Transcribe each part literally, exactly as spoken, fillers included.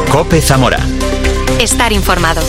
COPE Zamora. Estar informado.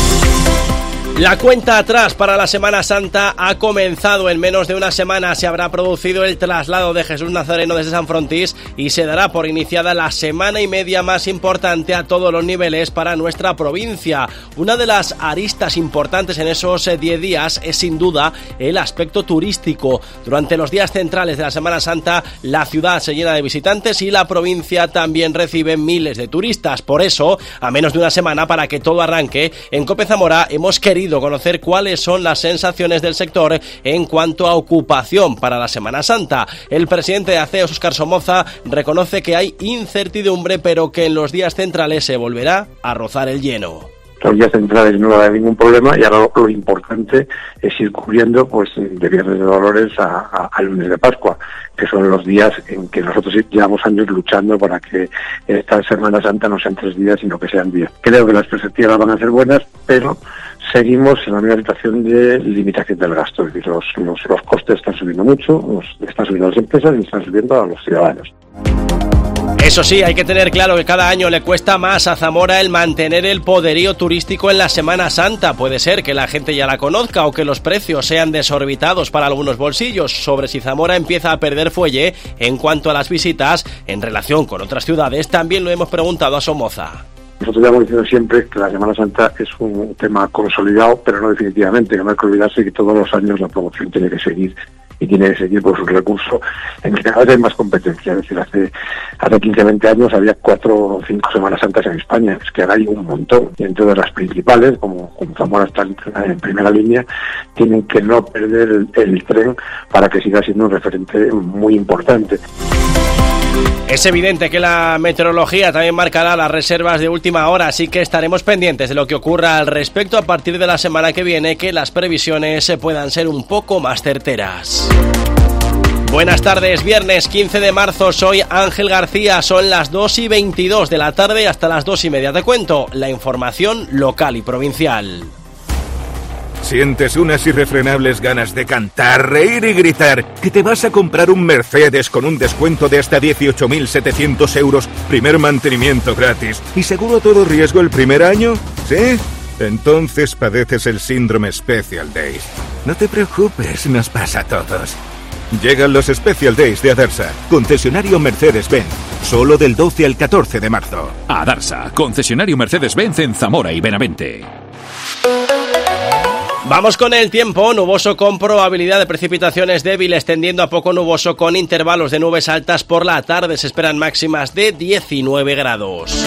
La cuenta atrás para la Semana Santa ha comenzado. En menos de una semana se habrá producido el traslado de Jesús Nazareno desde San Frontís y se dará por iniciada la semana y media más importante a todos los niveles para nuestra provincia. Una de las aristas importantes en esos diez días es sin duda el aspecto turístico. Durante los días centrales de la Semana Santa la ciudad se llena de visitantes y la provincia también recibe miles de turistas. Por eso, a menos de una semana para que todo arranque, en COPE Zamora hemos querido conocer cuáles son las sensaciones del sector en cuanto a ocupación para la Semana Santa. El presidente de ACEOS, Óscar Somoza, reconoce que hay incertidumbre, pero que en los días centrales se volverá a rozar el lleno. Los días centrales no va a haber ningún problema y ahora lo, lo importante es ir cubriendo pues de Viernes de Dolores a, a, a Lunes de Pascua, que son los días en que nosotros llevamos años luchando para que esta Semana Santa no sean tres días, sino que sean diez. Creo que las perspectivas van a ser buenas, pero seguimos en la misma situación de limitación del gasto. Es decir, los, los, los costes están subiendo mucho, los, están subiendo las empresas y están subiendo a los ciudadanos. Eso sí, hay que tener claro que cada año le cuesta más a Zamora el mantener el poderío turístico en la Semana Santa. Puede ser que la gente ya la conozca o que los precios sean desorbitados para algunos bolsillos. Sobre si Zamora empieza a perder fuelle en cuanto a las visitas en relación con otras ciudades, también lo hemos preguntado a Somoza. Nosotros ya hemos diciendo siempre que la Semana Santa es un tema consolidado, pero no definitivamente, que no hay que olvidarse que todos los años la promoción tiene que seguir y tiene que seguir por sus recursos, en que cada vez hay más competencia. Es decir, hace hace quince, veinte años había cuatro o cinco Semanas Santas en España, es que ahora hay un montón. Y entonces las principales, como, como Zamora está en, en primera línea, tienen que no perder el, el tren para que siga siendo un referente muy importante. Es evidente que la meteorología también marcará las reservas de última hora, así que estaremos pendientes de lo que ocurra al respecto a partir de la semana que viene, que las previsiones puedan ser un poco más certeras. Buenas tardes, viernes quince de marzo, soy Ángel García, son las dos y veintidós de la tarde hasta las dos y media. Te cuento la información local y provincial. ¿Sientes unas irrefrenables ganas de cantar, reír y gritar que te vas a comprar un Mercedes con un descuento de hasta dieciocho mil setecientos euros, primer mantenimiento gratis y seguro todo riesgo el primer año? ¿Sí? Entonces padeces el síndrome Special Days. No te preocupes, nos pasa a todos. Llegan los Special Days de Adarsa, concesionario Mercedes-Benz, solo del doce al catorce de marzo. Adarsa, concesionario Mercedes-Benz en Zamora y Benavente. Vamos con el tiempo, nuboso con probabilidad de precipitaciones débiles, tendiendo a poco nuboso con intervalos de nubes altas por la tarde. Se esperan máximas de diecinueve grados.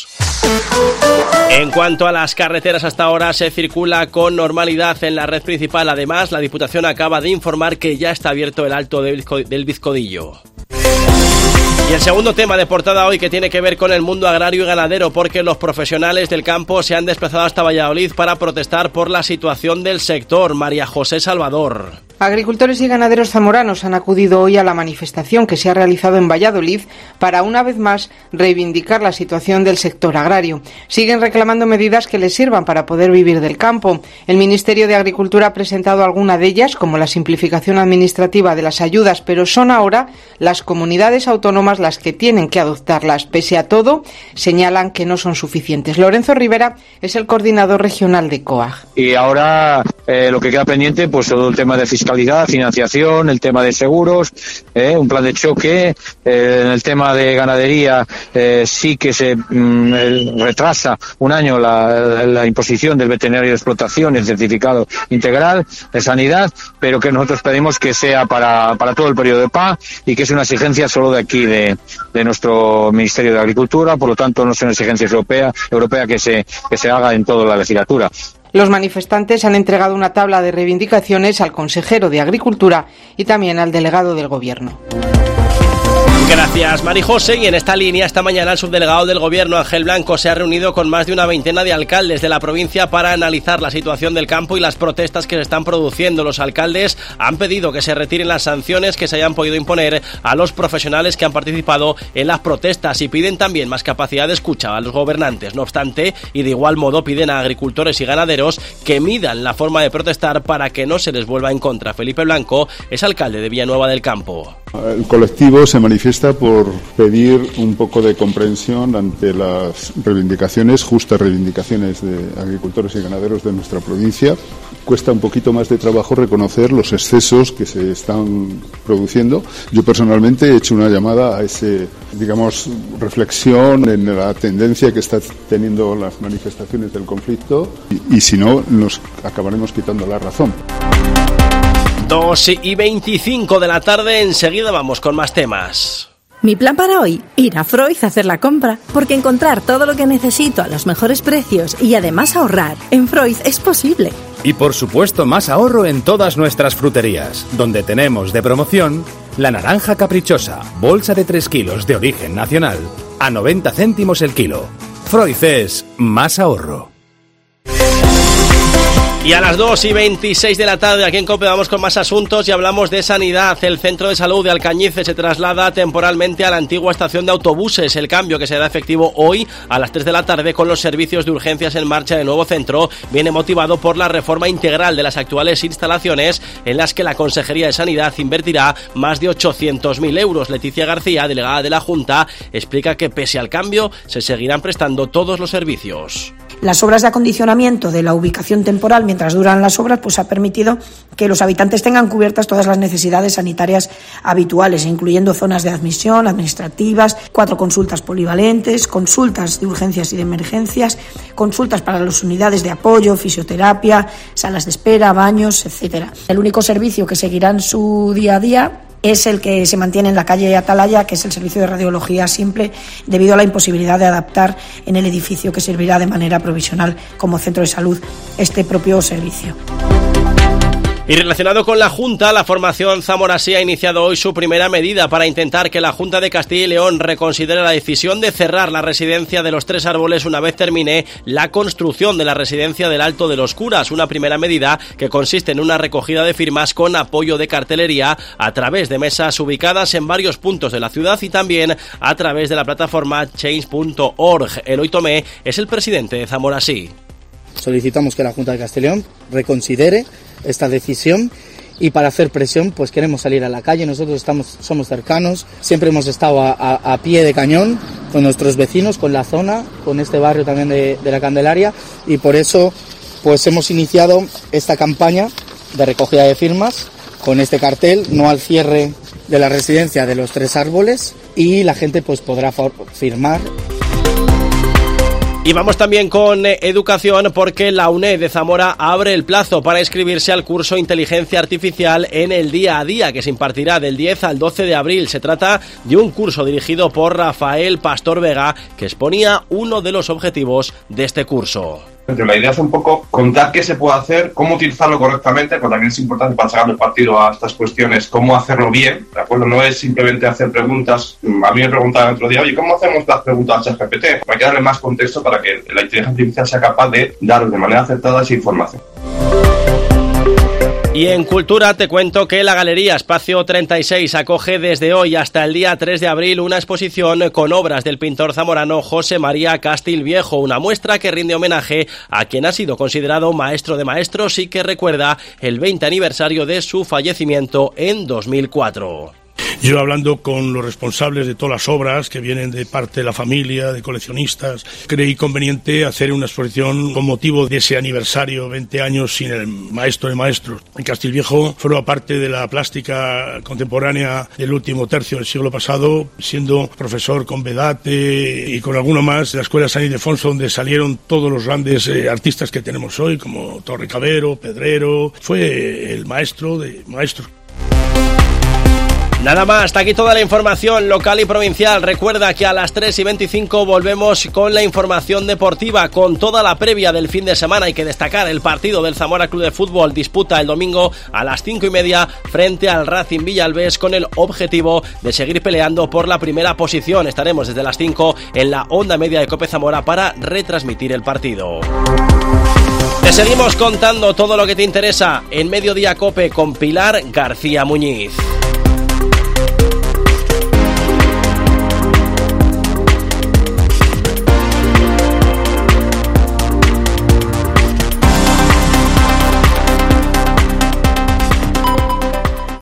En cuanto a las carreteras, hasta ahora se circula con normalidad en la red principal. Además, la Diputación acaba de informar que ya está abierto el Alto del Vizcodillo. Y el segundo tema de portada hoy, que tiene que ver con el mundo agrario y ganadero, porque los profesionales del campo se han desplazado hasta Valladolid para protestar por la situación del sector. María José Salvador. Agricultores y ganaderos zamoranos han acudido hoy a la manifestación que se ha realizado en Valladolid para, una vez más, reivindicar la situación del sector agrario. Siguen reclamando medidas que les sirvan para poder vivir del campo. El Ministerio de Agricultura ha presentado alguna de ellas, como la simplificación administrativa de las ayudas, pero son ahora las comunidades autónomas las que tienen que adoptarlas. Pese a todo, señalan que no son suficientes. Lorenzo Rivera es el coordinador regional de C O A G. Y ahora eh, lo que queda pendiente, pues todo el tema de fiscalidad, financiación, el tema de seguros, eh, un plan de choque, eh, en el tema de ganadería eh, sí que se mm, retrasa un año la, la imposición del veterinario de explotación, el certificado integral de sanidad, pero que nosotros pedimos que sea para, para todo el periodo de P A y que es una exigencia solo de aquí, de, de nuestro Ministerio de Agricultura, por lo tanto no es una exigencia europea, europea que se, que se haga en toda la legislatura. Los manifestantes han entregado una tabla de reivindicaciones al consejero de Agricultura y también al delegado del Gobierno. Gracias, Mari José. Y en esta línea, esta mañana el subdelegado del Gobierno, Ángel Blanco, se ha reunido con más de una veintena de alcaldes de la provincia para analizar la situación del campo y las protestas que se están produciendo. Los alcaldes han pedido que se retiren las sanciones que se hayan podido imponer a los profesionales que han participado en las protestas y piden también más capacidad de escucha a los gobernantes. No obstante, y de igual modo, piden a agricultores y ganaderos que midan la forma de protestar para que no se les vuelva en contra. Felipe Blanco es alcalde de Villanueva del Campo. El colectivo se manifiesta Socialista por pedir un poco de comprensión ante las reivindicaciones, justas reivindicaciones de agricultores y ganaderos de nuestra provincia. Cuesta un poquito más de trabajo reconocer los excesos que se están produciendo. Yo personalmente he hecho una llamada a ese, digamos, reflexión en la tendencia que está teniendo las manifestaciones del conflicto y, y si no, nos acabaremos quitando la razón. dos y veinticinco de la tarde, enseguida vamos con más temas. Mi plan para hoy, ir a Freud a hacer la compra, porque encontrar todo lo que necesito a los mejores precios y además ahorrar en Freud es posible. Y por supuesto más ahorro en todas nuestras fruterías, donde tenemos de promoción la naranja caprichosa, bolsa de tres kilos de origen nacional, a noventa céntimos el kilo. Freud es más ahorro. Y a las dos y veintiséis de la tarde aquí en COPE vamos con más asuntos y hablamos de sanidad. El centro de salud de Alcañices se traslada temporalmente a la antigua estación de autobuses. El cambio, que será efectivo hoy a las tres de la tarde con los servicios de urgencias en marcha del nuevo centro, viene motivado por la reforma integral de las actuales instalaciones en las que la Consejería de Sanidad invertirá más de ochocientos mil euros. Leticia García, delegada de la Junta, explica que pese al cambio se seguirán prestando todos los servicios. Las obras de acondicionamiento de la ubicación temporal mientras duran las obras pues ha permitido que los habitantes tengan cubiertas todas las necesidades sanitarias habituales, incluyendo zonas de admisión, administrativas, cuatro consultas polivalentes, consultas de urgencias y de emergencias, consultas para las unidades de apoyo, fisioterapia, salas de espera, baños, etcétera. El único servicio que seguirá en su día a día es el que se mantiene en la calle Atalaya, que es el servicio de radiología simple, debido a la imposibilidad de adaptar en el edificio que servirá de manera provisional como centro de salud este propio servicio. Y relacionado con la Junta, la formación Zamora Sí ha iniciado hoy su primera medida para intentar que la Junta de Castilla y León reconsidere la decisión de cerrar la residencia de los Tres Árboles una vez termine la construcción de la residencia del Alto de los Curas. Una primera medida que consiste en una recogida de firmas con apoyo de cartelería a través de mesas ubicadas en varios puntos de la ciudad y también a través de la plataforma change punto org. Eloy Tomé es el presidente de Zamora Sí. Solicitamos que la Junta de Castilla y León reconsidere esta decisión y para hacer presión pues queremos salir a la calle. Nosotros estamos somos cercanos, siempre hemos estado a, a, a pie de cañón con nuestros vecinos, con la zona, con este barrio también de, de la Candelaria y por eso pues hemos iniciado esta campaña de recogida de firmas con este cartel, no al cierre de la residencia de los Tres Árboles, y la gente pues podrá firmar. Y vamos también con eh, educación, porque la UNED de Zamora abre el plazo para inscribirse al curso Inteligencia Artificial en el día a día, que se impartirá del diez al doce de abril. Se trata de un curso dirigido por Rafael Pastor Vega, que exponía uno de los objetivos de este curso. La idea es un poco contar qué se puede hacer, cómo utilizarlo correctamente, pero también es importante para sacar el partido a estas cuestiones, cómo hacerlo bien, ¿de acuerdo? No es simplemente hacer preguntas. A mí me preguntaban el otro día, oye, ¿cómo hacemos las preguntas a ChatGPT? Hay que darle más contexto para que la inteligencia artificial sea capaz de dar de manera acertada esa información. Y en Cultura te cuento que la Galería Espacio treinta y seis acoge desde hoy hasta el día tres de abril una exposición con obras del pintor zamorano José María Castilviejo, una muestra que rinde homenaje a quien ha sido considerado maestro de maestros y que recuerda el veinte aniversario de su fallecimiento en dos mil cuatro. Yo, hablando con los responsables de todas las obras que vienen de parte de la familia, de coleccionistas, creí conveniente hacer una exposición con motivo de ese aniversario, veinte años sin el maestro de maestros. En Castilviejo forma parte de la plástica contemporánea del último tercio del siglo pasado, siendo profesor con Vedate y con alguno más de la Escuela San Ildefonso, donde salieron todos los grandes eh, artistas que tenemos hoy, como Torrecavero, Pedrero. Fue el maestro de maestros. Nada más, hasta aquí toda la información local y provincial. Recuerda que a las tres y veinticinco volvemos con la información deportiva, con toda la previa del fin de semana. Hay que destacar el partido del Zamora Club de Fútbol, disputa el domingo a las cinco y media frente al Racing Villalbés, con el objetivo de seguir peleando por la primera posición. Estaremos desde las cinco en la onda media de COPE Zamora para retransmitir el partido. Te seguimos contando todo lo que te interesa en Mediodía COPE con Pilar García Muñiz.